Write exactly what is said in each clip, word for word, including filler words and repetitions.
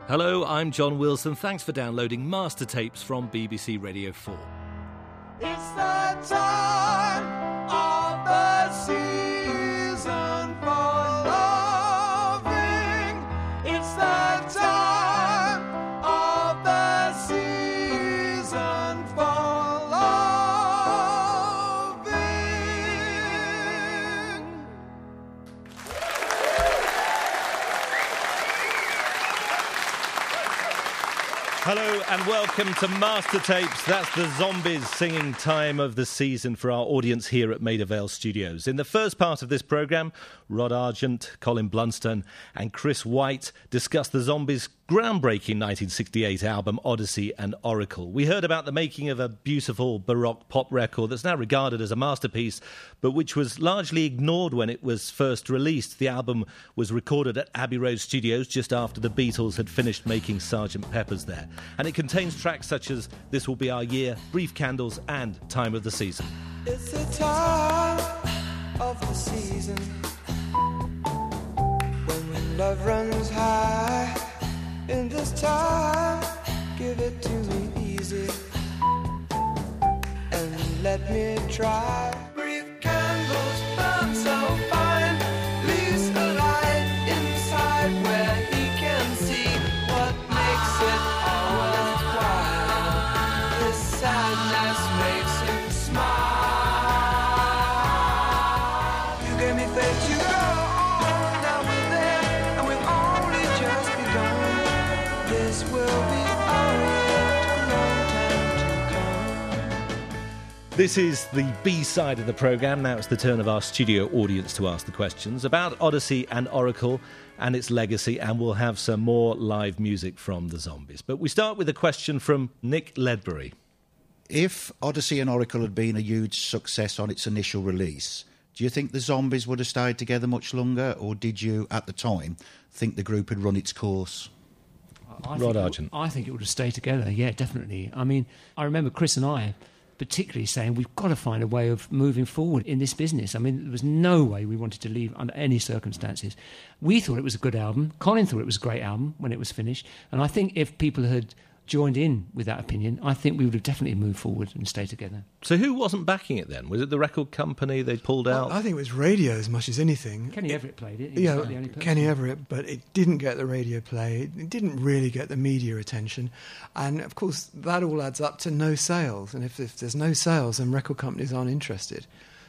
Hello, I'm John Wilson. Thanks for downloading Master Tapes from B B C Radio four. It's the time of the season for loving. It's the time of the season for loving. Hello and welcome to Master Tapes. That's the Zombies singing time of the season for our audience here at Maida Vale Studios. In the first part of this programme, Rod Argent, Colin Blunstone and Chris White discuss the Zombies' groundbreaking nineteen sixty-eight album Odyssey and Oracle. We heard about the making of a beautiful Baroque pop record that's now regarded as a masterpiece, but which was largely ignored when it was first released. The album was recorded at Abbey Road Studios just after the Beatles had finished making Sergeant Pepper's there. And it contains tracks such as This Will Be Our Year, Brief Candles and Time of the Season. It's the time of the season when love runs high. In this time, give it to me easy and let me try. Brief candles burn so fine, leaves a light inside where he can see what makes it all worthwhile. This sadness makes him smile. You gave me faith to go on, now we're there, and we've only just begun. This will be our year, long time to come. This is the B-side of the programme. Now it's the turn of our studio audience to ask the questions about Odyssey and Oracle and its legacy, and we'll have some more live music from the Zombies. But we start with a question from Nick Ledbury. If Odyssey and Oracle had been a huge success on its initial release, do you think the Zombies would have stayed together much longer, or did you, at the time, think the group had run its course? I Rod think it- Argent. I think it would have stayed together, yeah, definitely. I mean, I remember Chris and I particularly saying we've got to find a way of moving forward in this business. I mean, there was no way we wanted to leave under any circumstances. We thought it was a good album. Colin thought it was a great album when it was finished. And I think if people had joined in with that opinion, I think we would have definitely moved forward and stayed together. So who wasn't backing it then? Was it the record company they pulled out? I think it was radio as much as anything. Kenny It- Everett played it. He was Yeah, like the only person. Kenny Everett, but it didn't get the radio play. It didn't really get the media attention. And, of course, that all adds up to no sales. And if, if there's no sales, then record companies aren't interested.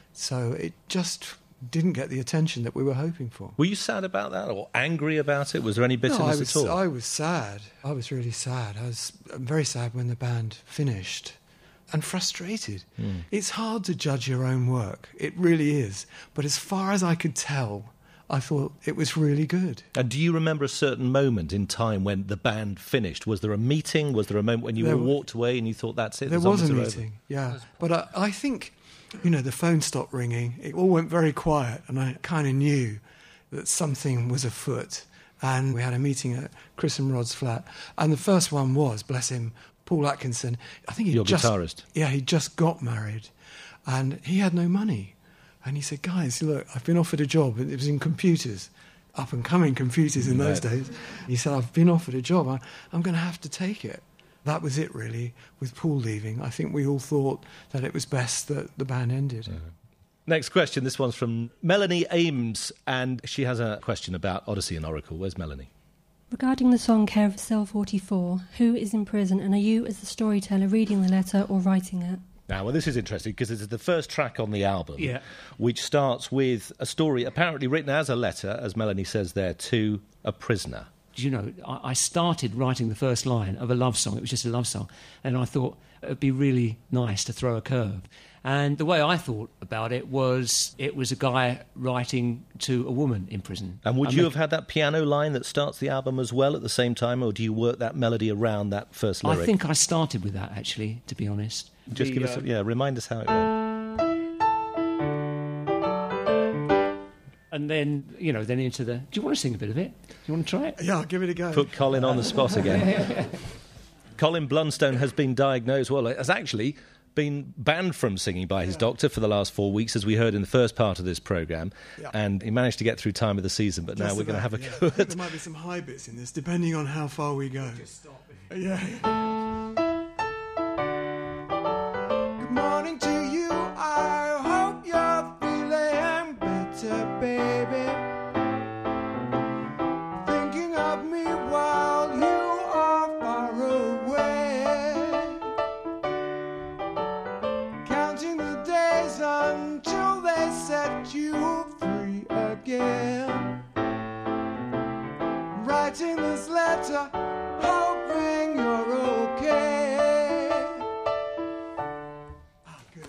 So it just didn't get the attention that we were hoping for. Were you sad about that or angry about it? Was there any bitterness No, I was, at all? I was sad. I was really sad. I was very sad when the band finished and frustrated. Mm. It's hard to judge your own work. It really is. But as far as I could tell, I thought it was really good. And do you remember a certain moment in time when the band finished? Was there a meeting? Was there a moment when you There all w- walked away and you thought, that's it? There the was a Zombies are over? meeting, yeah. But I, I think, you know, the phone stopped ringing. It all went very quiet, and I kind of knew that something was afoot. And we had a meeting at Chris and Rod's flat. And the first one was, bless him, Paul Atkinson. I think he Your just guitarist. Yeah, he just got married, and he had no money. And he said, "Guys, look, I've been offered a job. It was in computers, up and coming computers in those Right. days." He said, "I've been offered a job. I, I'm going to have to take it." That was it, really, with Paul leaving. I think we all thought that it was best that the band ended. Next question. This one's from Melanie Ames, and she has a question about Odyssey and Oracle. Where's Melanie? Regarding the song Care of Cell forty-four, who is in prison, and are you, as the storyteller, reading the letter or writing it? Now, well, this is interesting because it's the first track on the album, Yeah. which starts with a story apparently written as a letter, as Melanie says there, to a prisoner. You know, I, I started writing the first line of a love song. It was just a love song. And I thought it'd be really nice to throw a curve. And the way I thought about it was it was a guy writing to a woman in prison. And would I you mean- have had that piano line that starts the album as well at the same time, or do you work that melody around that first lyric? I think I started with that, actually, to be honest. Just The, give us, uh, a, yeah, remind us how it went. And then, you know, then into the... Do you want to sing a bit of it? Do you want to try it? Yeah, I'll give it a go. Put Colin on the spot again. Colin Blunstone has been diagnosed, well, as actually been banned from singing by his doctor for the last four weeks, as we heard in the first part of this programme, Yeah. and he managed to get through Time of the Season, but now Just we're going to about, have a yeah. go I think at... there might be some high bits in this, depending on how far we go. Just stop. Yeah. Good morning to you. I hope you're feeling better, baby. Thinking of me while you are far away. Counting the days until they set you free again. Writing this letter, hoping you're okay. Ah, good.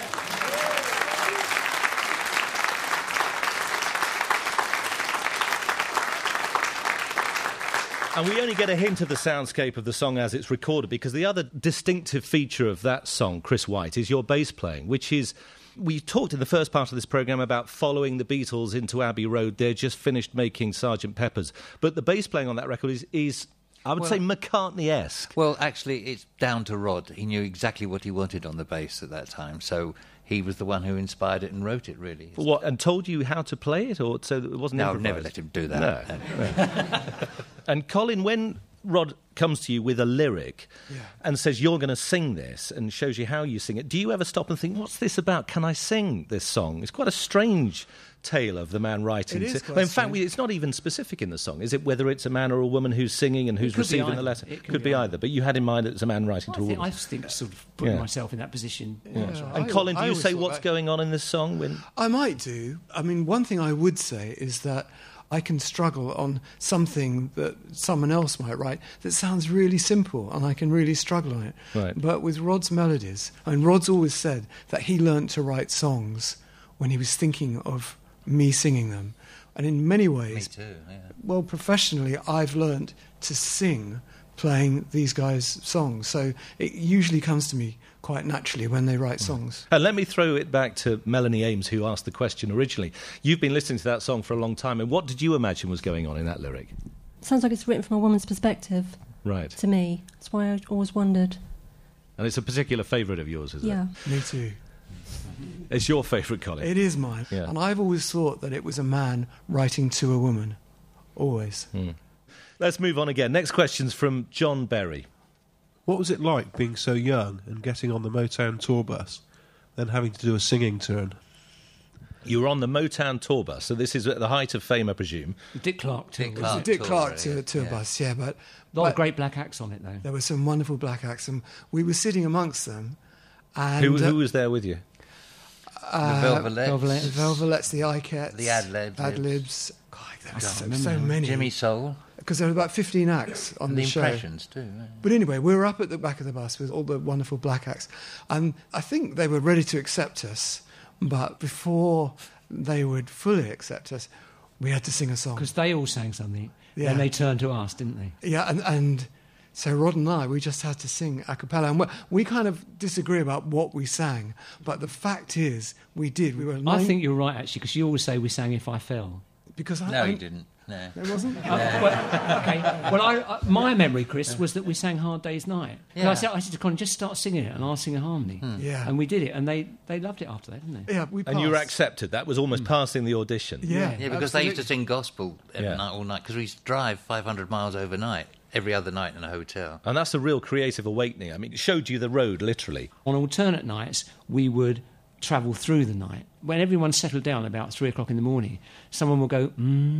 And we only get a hint of the soundscape of the song as it's recorded, because the other distinctive feature of that song, Chris White, is your bass playing, which is... We talked in the first part of this programme about following the Beatles into Abbey Road. They're just finished making Sergeant Pepper's. But the bass playing on that record is, is I would Well- say, McCartney-esque. Well, actually, it's down to Rod. He knew exactly what he wanted on the bass at that time, so he was the one who inspired it and wrote it, really. What, and told you how to play it, or so that it wasn't No, I've improvised? never let him do that. No. And Colin, when Rod comes to you with a lyric Yeah. and says you're going to sing this and shows you how you sing it, do you ever stop and think, what's this about? Can I sing this song? It's quite a strange tale of the man writing. It is to- quite Well, in fact, strange. we, it's not even specific in the song, is it? Whether it's a man or a woman who's singing and who's could be receiving the either. letter. It could be either. But you had in mind it was a man writing I to a think, woman. I think sort of putting Yeah. myself in that position. Yeah, And I- Colin, do I you always say thought what's that- going on in this song? When I might do. I mean, one thing I would say is that I can struggle on something that someone else might write that sounds really simple, and I can really struggle on it. Right. But with Rod's melodies, and Rod's always said that he learnt to write songs when he was thinking of me singing them. And in many Me ways, too, yeah. well, professionally, I've learnt to sing playing these guys' songs. So it usually comes to me quite naturally when they write songs. And let me throw it back to Melanie Ames, who asked the question originally. You've been listening to that song for a long time, and what did you imagine was going on in that lyric? Sounds like it's written from a woman's perspective Right. to me. That's why I always wondered. And it's a particular favourite of yours, is Yeah. it? Me too. It's your favourite, Colin. It is mine. Yeah. And I've always thought that it was a man writing to a woman. Always. Let's move on again. Next question's from John Berry. What was it like being so young and getting on the Motown tour bus, then having to do a singing turn? You were on the Motown tour bus, so this is at the height of fame, I presume. Dick Clark, too. Dick wasn't Clark. it? Dick tour, Clark to, yeah. to a Yeah. bus, yeah, but, A lot of but great black acts on it, though. there were some wonderful black acts, and we were sitting amongst them. And, Who, uh, who was there with you? the Velvelettes, Velvelettes. the Velvelettes, the Icats, The Ad-Libs. Ad-Libs. God, there were so, remember so now. many. Jimmy Soul, Because there were about fifteen acts on and the, the show. Impressions too. yeah. But anyway, we were up at the back of the bus with all the wonderful black acts. And I think they were ready to accept us, but before they would fully accept us, we had to sing a song. Because they all sang something. Yeah. Then they turned to us, didn't they? Yeah, and, and so Rod and I, we just had to sing a cappella. And we, we kind of disagree about what we sang, but the fact is, we did. We were I nine- think you're right, actually, because you always say we sang If I Fell. because I, No, I, he didn't. No. It wasn't. Uh, well, okay. Well, I, I, my memory, Chris, was that we sang Hard Day's Night. 'Cause Yeah. I said, I said to Colin, just start singing it and I'll sing a harmony. Yeah. And we did it, and they, they loved it after that, didn't they? Yeah, we And you were passed. accepted. That was almost passing the audition. Yeah, Yeah, because they used to absolutely. sing gospel every Yeah. night, all night, because we used to drive five hundred miles overnight, every other night in a hotel. And that's a real creative awakening. I mean, it showed you the road, literally. On alternate nights, we would travel through the night. When everyone settled down about three o'clock in the morning, someone would go,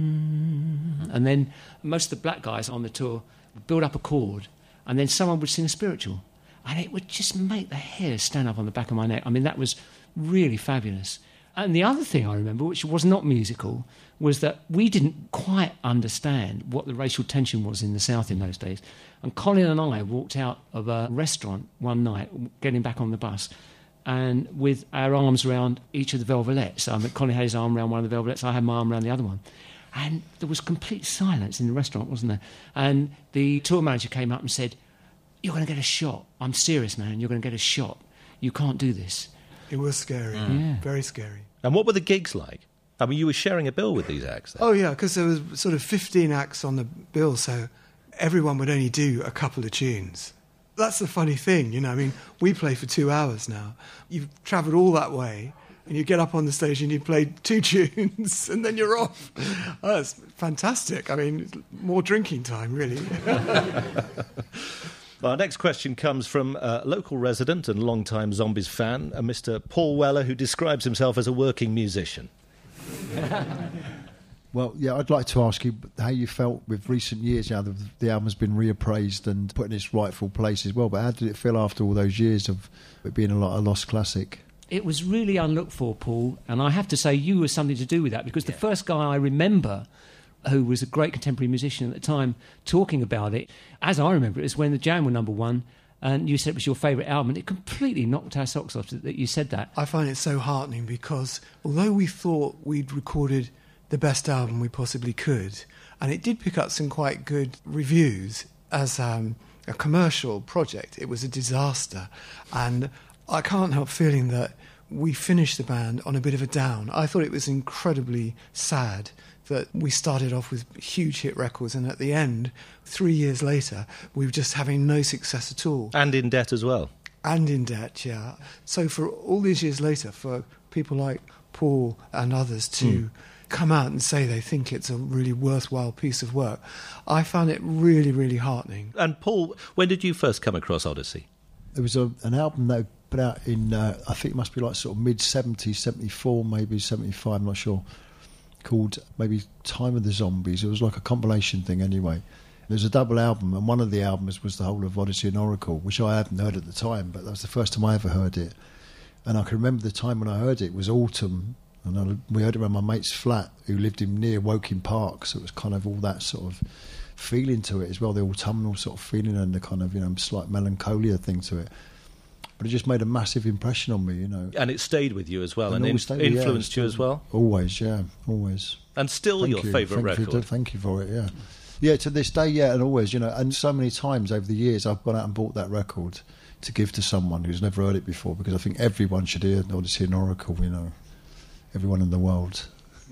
mm, and then most of the black guys on the tour would build up a chord, and then someone would sing a spiritual. And it would just make the hair stand up on the back of my neck. I mean, that was really fabulous. And the other thing I remember, which was not musical, was that we didn't quite understand what the racial tension was in the South in those days. And Colin and I walked out of a restaurant one night, getting back on the bus, and with our arms around each of the Velvelettes. I mean, Colin had his arm around one of the Velvelettes, I had my arm around the other one. And there was complete silence in the restaurant, wasn't there? And the tour manager came up and said, "You're going to get a shot. I'm serious, man. You're going to get a shot. You can't do this." It was scary. Yeah. Very scary. And what were the gigs like? I mean, you were sharing a bill with these acts then. Oh, yeah, because there was sort of fifteen acts on the bill, so everyone would only do a couple of tunes. That's the funny thing, you know. I mean, we play for two hours now. You've travelled all that way, and you get up on the stage and you play two tunes, and then you're off. Oh, that's fantastic. I mean, more drinking time, really. Well, our next question comes from a local resident and long-time Zombies fan, a Mister Paul Weller, who describes himself as a working musician. Well, yeah, I'd like to ask you how you felt with recent years. Now, the, the album's been reappraised and put in its rightful place as well, but how did it feel after all those years of it being a, lot, a lost classic? It was really unlooked for, Paul, and I have to say you were something to do with that, because yeah. the first guy I remember who was a great contemporary musician at the time talking about it, as I remember it, is when the Jam were number one, and you said it was your favourite album, and it completely knocked our socks off that you said that. I find it so heartening, because although we thought we'd recorded the best album we possibly could, and it did pick up some quite good reviews as um, a commercial project, it was a disaster. And I can't help feeling that we finished the band on a bit of a down. I thought it was incredibly sad that we started off with huge hit records, and at the end, three years later, we were just having no success at all. And in debt as well. And in debt, yeah. So for all these years later, for people like Paul and others to mm. come out and say they think it's a really worthwhile piece of work, I found it really, really heartening. And Paul, when did you first come across Odyssey? It was a, an album that put out in, uh, I think it must be like sort of mid-seventies, seventy-four, maybe seventy-five, I'm not sure, called maybe Time of the Zombies. It was like a compilation thing anyway. There's a double album, and one of the albums was the whole of Odyssey and Oracle, which I hadn't heard at the time, but that was the first time I ever heard it. And I can remember the time when I heard it, it was autumn, and I, we heard it around my mate's flat, who lived in near Woking Park, so it was kind of all that sort of feeling to it as well, the autumnal sort of feeling and the kind of, you know, slight melancholia thing to it. But it just made a massive impression on me, you know. And it stayed with you as well, and, and in- influenced yeah, you as well? Always, yeah, always. And still thank your you. favourite thank record? You, thank you for it, yeah. Yeah, to this day, yeah, and always, you know, and so many times over the years I've gone out and bought that record to give to someone who's never heard it before, because I think everyone should hear Odyssey and Oracle, you know, everyone in the world.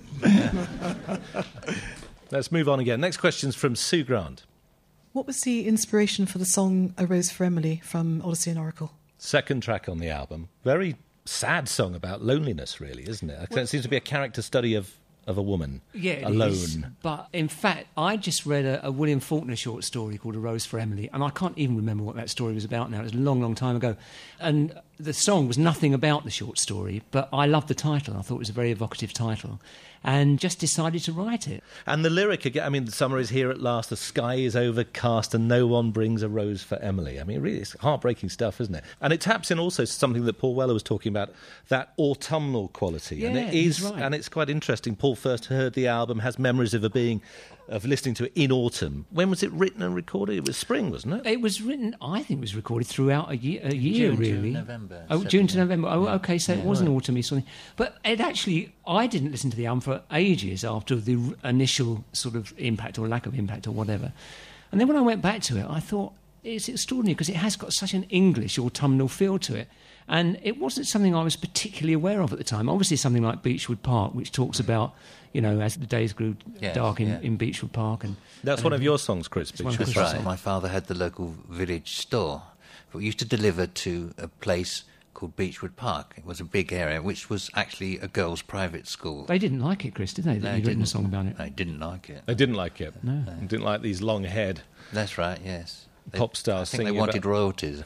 Let's move on again. Next question's from Sue Grant. What was the inspiration for the song A Rose for Emily from Odyssey and Oracle? Second track on the album. Very sad song about loneliness, really, isn't it? Well, it seems to be a character study of, of a woman yeah, it alone. Is. But in fact, I just read a, a William Faulkner short story called A Rose for Emily, and I can't even remember what that story was about now. It was a long, long time ago. And the song was nothing about the short story, but I loved the title. I thought it was a very evocative title, and just decided to write it. And the lyric, again, I mean, the summer is here at last, the sky is overcast, and no one brings a rose for Emily. I mean, really, it's heartbreaking stuff, isn't it? And it taps in also something that Paul Weller was talking about, that autumnal quality. Yeah, and it is, he's right. And it's quite interesting. Paul first heard the album, has memories of it being, of listening to it in autumn. When was it written and recorded? It was spring, wasn't it? It was written, I think it was recorded throughout a year, a year June really. to November. Oh, June to November. Oh, yeah. okay, so yeah, it wasn't right. autumn or something. But it actually, I didn't listen to the album for ages after the r- initial sort of impact or lack of impact or whatever. And then when I went back to it, I thought, it's extraordinary because it has got such an English autumnal feel to it. And it wasn't something I was particularly aware of at the time. Obviously, something like Beechwood Park, which talks about, you know, as the days grew yes, dark in, yeah. in Beechwood Park. And That's and one of your songs, Chris. It's one of Beechwood Chris's Right. songs. My father had the local village store. We used to deliver to a place called Beechwood Park. It was a big area, which was actually a girls' private school. They didn't like it, Chris, did they? That No, you'd written a didn't. song about it. I didn't like it. They didn't like it. No. They didn't like these long-haired That's right, yes. They, pop stars I think singing they wanted about- royalties.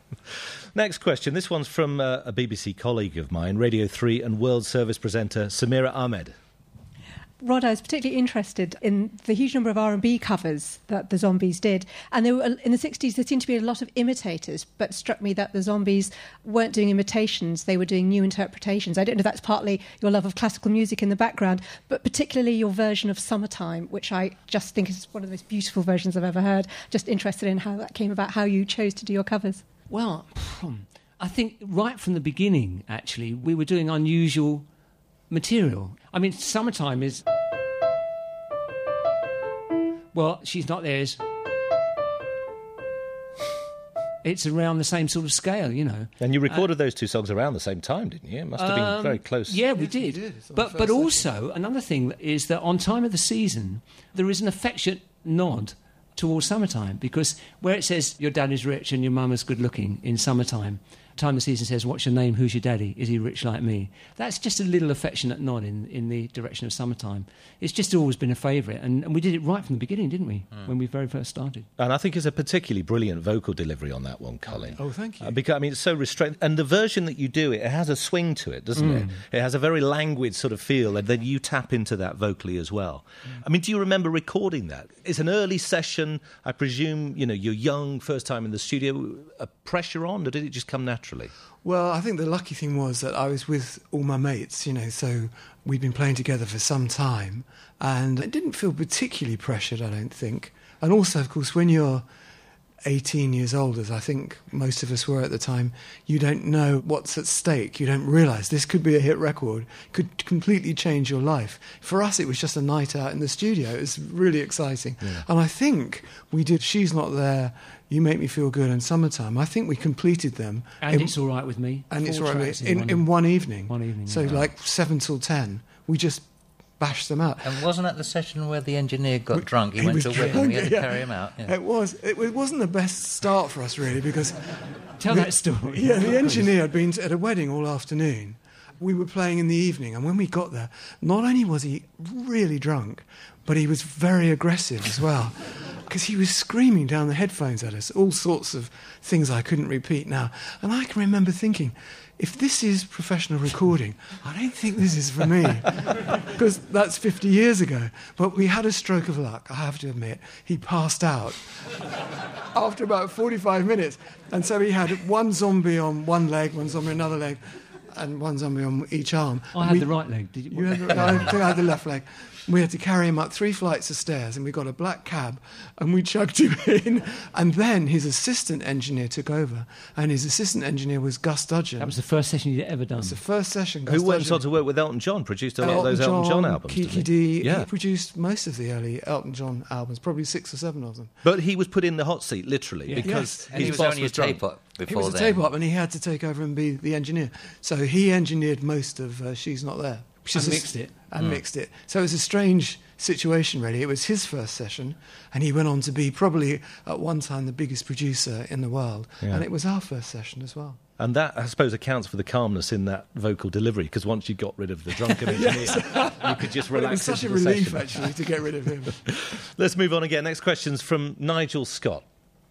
Next question. This one's from uh, a B B C colleague of mine, Radio three and World Service presenter Samira Ahmed. Rod, I was particularly interested in the huge number of R and B covers that the Zombies did. And there were, in the sixties, there seemed to be a lot of imitators, but it struck me that the Zombies weren't doing imitations, they were doing new interpretations. I don't know if that's partly your love of classical music in the background, but particularly your version of Summertime, which I just think is one of the most beautiful versions I've ever heard. Just interested in how that came about, how you chose to do your covers. Well, I think right from the beginning, actually, we were doing unusual material. I mean, Summertime is... Well, She's Not There is... It's around the same sort of scale, you know. And you recorded uh, those two songs around the same time, didn't you? It must have been um, very close. Yeah, we Yes, did. we did. It's on But the but first also, another thing is that on Time of the Season, there is an affectionate nod towards summertime, because where it says your dad is rich and your mum is good looking in summertime, time of the season says, what's your name, who's your daddy, is he rich like me? That's just a little affectionate nod in, in the direction of summertime. It's just always been a favourite, and, and we did it right from the beginning, didn't we, mm. when we very first started. And I think it's a particularly brilliant vocal delivery on that one, Colin. Oh, thank you. Uh, because, I mean, it's so restrained. And the version that you do, it has a swing to it, doesn't mm. it? It has a very languid sort of feel, and then you tap into that vocally as well. Mm. I mean, do you remember recording that? It's an early session. I presume, you know, you're young, first time in the studio. A pressure on, or did it just come naturally? Well, I think the lucky thing was that I was with all my mates, you know, so we'd been playing together for some time, and it didn't feel particularly pressured, I don't think. And also, of course, when you're eighteen years old, as I think most of us were at the time, you don't know what's at stake. You don't realise this could be a hit record, could completely change your life. For us, it was just a night out in the studio. It was really exciting. Yeah. And I think we did She's Not There, You Make Me Feel Good, and Summertime. I think we completed them. And in, It's All Right With Me. And It's All Right With Me. In, in, in one evening. One evening. So yeah. like seven till ten. We just bashed them out. And wasn't that the session where the engineer got we, drunk? He, he went to a wedding, drunk, we had to yeah. carry him out. Yeah. It was. It, it wasn't the best start for us, really, because... Tell we, that story. Yeah, the engineer had been at a wedding all afternoon. We were playing in the evening, and when we got there, not only was he really drunk, but he was very aggressive as well, because he was screaming down the headphones at us, all sorts of things I couldn't repeat now. And I can remember thinking, if this is professional recording, I don't think this is for me, because that's fifty years ago. But we had a stroke of luck, I have to admit. He passed out after about forty-five minutes. And so he had one zombie on one leg, one zombie on another leg, and one zombie on each arm. I had we, the right leg. Did you? you had the, no, I think I had the left leg. We had to carry him up three flights of stairs, and we got a black cab, and we chugged him in. And then his assistant engineer took over, and his assistant engineer was Gus Dudgeon. That was the first session you'd ever done. It was the first session. Gus Who went Dudgeon. on to work with Elton John, produced a lot Elton of those John, Elton John albums. Kiki D. Yeah. He produced most of the early Elton John albums, probably six or seven of them. But he was put in the hot seat, literally, Yeah. because Yes. And he his was boss only was a drunk. tape-up He before was a then. tape-up, and he had to take over and be the engineer. So he engineered most of uh, She's Not There. Which And is a- mixed it. And Mm. mixed it. So it was a strange situation, really. It was his first session, and he went on to be probably, at one time, the biggest producer in the world. Yeah. And it was our first session as well. And that, I suppose, accounts for the calmness in that vocal delivery, because once you got rid of the drunken engineer, you could just But it relax was such a into the relief, session. actually, to get rid of him. Let's move on again. Next question's from Nigel Scott.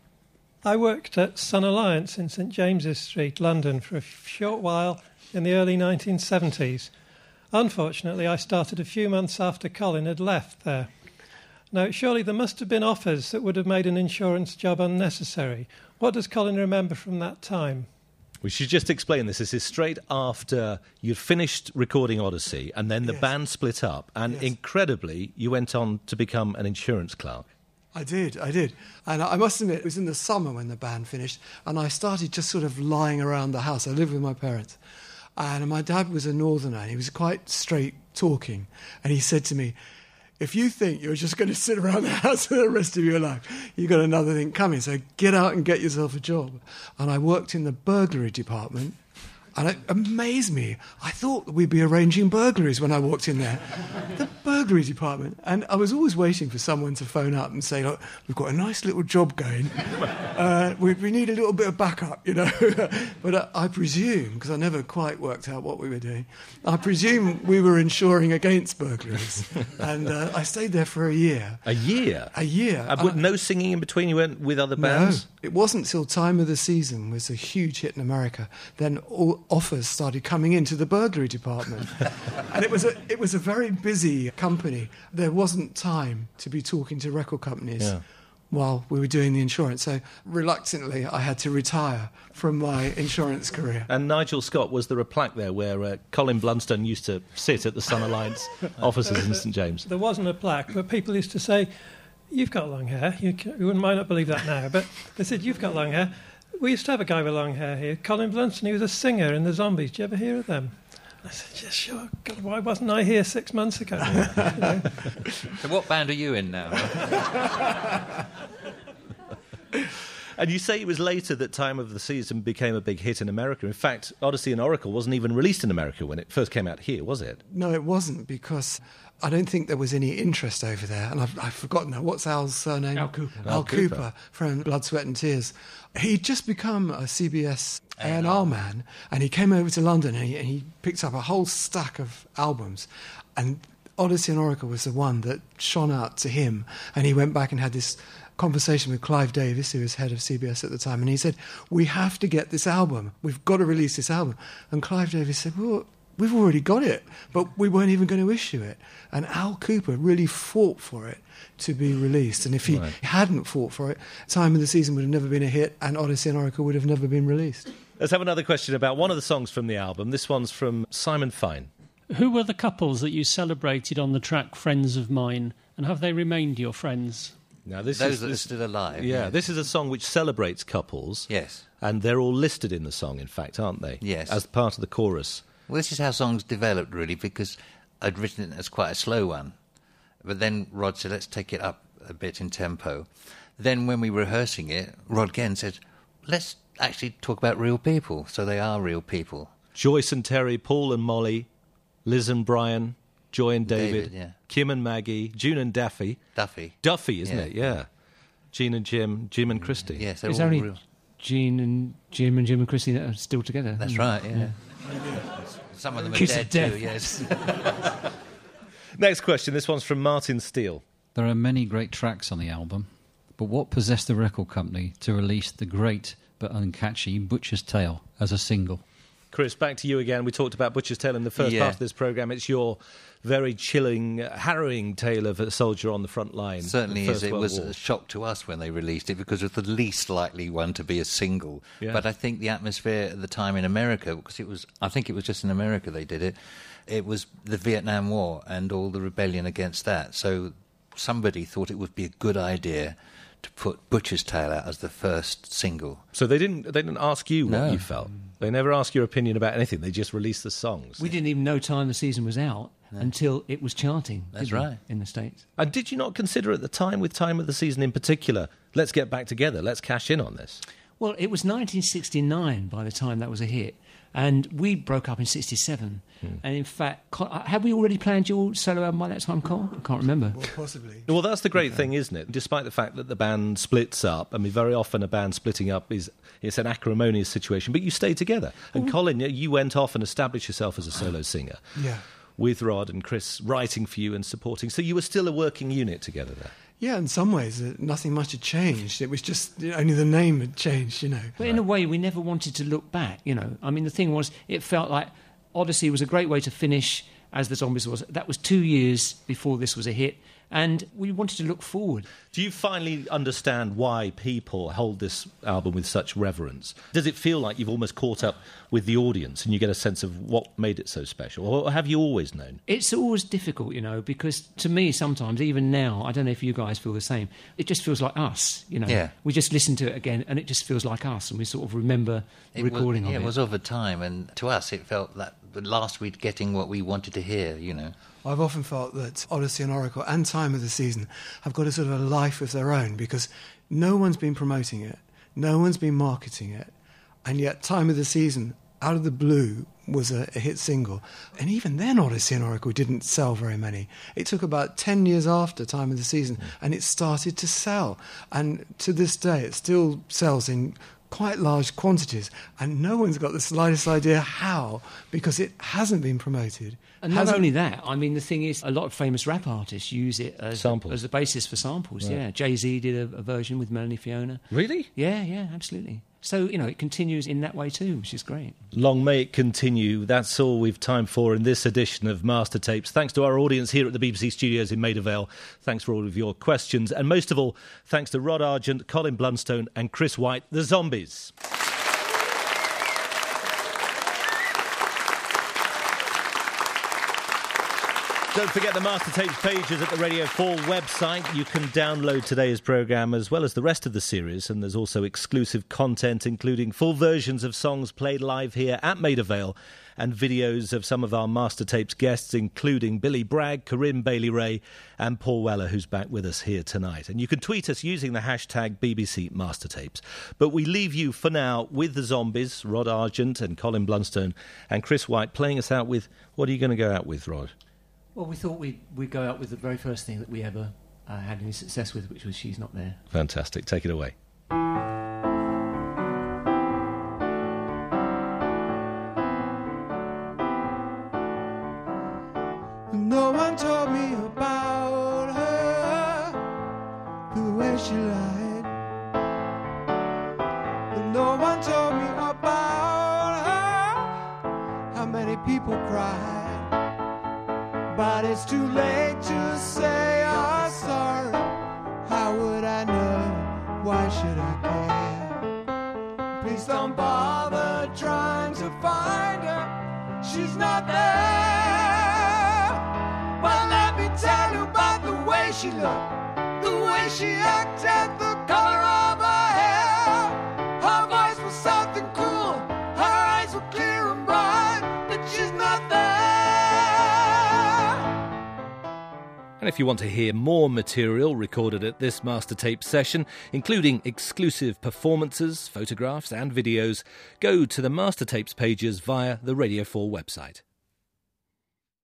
I worked at Sun Alliance in St James's Street, London, for a short while in the early nineteen seventies. Unfortunately, I started a few months after Colin had left there. Now, surely there must have been offers that would have made an insurance job unnecessary. What does Colin remember from that time? We should just explain this. This is straight after you'd finished recording Odyssey, and then the Yes. band split up, and Yes. incredibly, you went on to become an insurance clerk. I did, I did. And I must admit, it was in the summer when the band finished, and I started just sort of lying around the house. I lived with my parents. And my dad was a northerner, and he was quite straight talking. And he said to me, if you think you're just going to sit around the house for the rest of your life, you've got another thing coming. So get out and get yourself a job. And I worked in the burglary department. And it amazed me. I thought that we'd be arranging burglaries when I walked in there. The burglary department. And I was always waiting for someone to phone up and say, look, we've got a nice little job going. Uh, we, we need a little bit of backup, you know. But I, I presume, because I never quite worked out what we were doing, I presume we were insuring against burglaries. And uh, I stayed there for a year. A year? A year. Uh, with no singing in between? You went with other bands? No, it wasn't till Time of the Season was a huge hit in America. Then all offers started coming into the burglary department. And it was a it was a very busy company. There wasn't time to be talking to record companies Yeah. while we were doing the insurance. So reluctantly, I had to retire from my insurance career. And Nigel Scott, was there a plaque there where uh, Colin Blunstone used to sit at the Sun Alliance offices in St James? There wasn't a plaque, but people used to say, you've got long hair. You, can, you wouldn't might not believe that now, but they said, you've got long hair. We used to have a guy with long hair here, Colin Blunstone. He was a singer in the Zombies. Did you ever hear of them? I said, yes, sure. God, why wasn't I here six months ago? You know? So what band are you in now? And you say it was later that Time of the Season became a big hit in America. In fact, Odyssey and Oracle wasn't even released in America when it first came out here, was it? No, it wasn't, because I don't think there was any interest over there. And I've, I've forgotten now. What's Al's surname? Al Cooper. Al, Al Cooper. Cooper from Blood, Sweat and Tears. He'd just become a C B S A and R man, and he came over to London and he, and he picked up a whole stack of albums. And Odyssey and Oracle was the one that shone out to him. And he went back and had this conversation with Clive Davis, who was head of C B S at the time, and he said, we have to get this album. We've got to release this album. And Clive Davis said, well, we've already got it, but we weren't even going to issue it. And Al Cooper really fought for it to be released. And if he Right. hadn't fought for it, Time of the Season would have never been a hit, and Odyssey and Oracle would have never been released. Let's have another question about one of the songs from the album. This one's from Simon Fine. Who were the couples that you celebrated on the track Friends of Mine, and have they remained your friends? Now, this Those is, that are this- still alive. Yeah, yeah. this is a song which celebrates couples. Yes. And they're all listed in the song, in fact, aren't they? Yes. As part of the chorus. Well, this is how songs developed, really, because I'd written it as quite a slow one. But then Rod said, let's take it up a bit in tempo. Then when we were rehearsing it, Rod Genn said, let's actually talk about real people. So they are real people. Joyce and Terry, Paul and Molly, Liz and Brian, Joy and David, David, yeah. Kim and Maggie, June and Daffy. Duffy. Duffy, isn't Yeah. it? Yeah. Jean and Jim, Jim and Christy. Yes, they're It's all only real. Gene and Jim and Jim and Christy that are still together. That's isn't it? right, yeah. Some of them are Kiss dead of death. too, yes. Next question. This one's from Martin Steele. There are many great tracks on the album, but what possessed the record company to release the great but uncatchy Butcher's Tale as a single? Chris, back to you again. We talked about Butcher's Tale in the first Yeah. part of this programme. It's your very chilling, uh, harrowing tale of a soldier on the front line. Certainly in the is. First It World was War. a shock to us when they released it because it was the least likely one to be a single. Yeah. But I think the atmosphere at the time in America, because it was, I think it was just in America they did it, it was the Vietnam War and all the rebellion against that. So somebody thought it would be a good idea to put Butcher's Tale out as the first single. So they didn't. They didn't ask you what No. you felt. They never asked your opinion about anything. They just released the songs. We didn't even know Time the Season was out until it was charting. That's did we, right. in the States. And did you not consider at the time, with Time of the Season in particular, let's get back together, let's cash in on this? Well, it was nineteen sixty-nine by the time that was a hit, and we broke up in sixty-seven. And in fact, Co- had we already planned your solo album by that time, Cole? I can't remember. Well, possibly. Well, that's the great thing, isn't it? Despite the fact that the band splits up, I mean, very often a band splitting up is it's an acrimonious situation, but you stay together. And Colin, you went off and established yourself as a solo singer. Yeah. With Rod and Chris writing for you and supporting. So you were still a working unit together there. Yeah, in some ways, uh, nothing much had changed. It was just you know, only the name had changed, you know. But in a way, we never wanted to look back, you know. I mean, the thing was, it felt like Odyssey was a great way to finish, as the Zombies was. That was two years before this was a hit, and we wanted to look forward. Do you finally understand why people hold this album with such reverence? Does it feel like you've almost caught up with the audience and you get a sense of what made it so special? Or have you always known? It's always difficult, you know, because to me, sometimes, even now, I don't know if you guys feel the same, it just feels like us, you know. Yeah. We just listen to it again, and it just feels like us, and we sort of remember the It recording was, yeah, of it it. was over time, and to us it felt that at last we'd getting what we wanted to hear, you know. I've often felt that Odyssey and Oracle and Time of the Season have got a sort of a life of their own because no one's been promoting it, no one's been marketing it, and yet Time of the Season, out of the blue, was a, a hit single. And even then Odyssey and Oracle didn't sell very many. It took about ten years after Time of the Season and it started to sell. And to this day it still sells in quite large quantities, and no one's got the slightest idea how, because it hasn't been promoted. And not Hasn't- only that, I mean, the thing is, a lot of famous rap artists use it as, Samples. as a basis for samples, Right. yeah. Jay-Z did a, a version with Melanie Fiona. Really? Yeah, yeah, absolutely. So, you know, it continues in that way too, which is great. Long may it continue. That's all we've time for in this edition of Master Tapes. Thanks to our audience here at the B B C studios in Maida Vale. Thanks for all of your questions. And most of all, thanks to Rod Argent, Colin Blunstone and Chris White, the Zombies. Don't forget the Master Tapes pages at the Radio four website. You can download today's programme as well as the rest of the series, and there's also exclusive content including full versions of songs played live here at Maida Vale and videos of some of our Master Tapes guests, including Billy Bragg, Corinne Bailey-Ray and Paul Weller, who's back with us here tonight. And you can tweet us using the hashtag B B C Master Tapes. But we leave you for now with the Zombies, Rod Argent and Colin Blunstone and Chris White, playing us out with, what are you going to go out with, Rod? Well, we thought we'd, we'd go out with the very first thing that we ever uh, had any success with, which was She's Not There. Fantastic. Take it away. No one told me about her, the way she lied. No one told me about her, how many people cried. But it's too late to say I'm sorry. How would I know? Why should I care? Please don't bother trying to find her. She's not there. But let me tell you about the way she looked, the way she acted, the color of her hair. Her voice was something cool, her eyes were clear and bright, but she's not there. And if you want to hear more material recorded at this Master Tape session, including exclusive performances, photographs and videos, go to the Master Tapes pages via the Radio four website.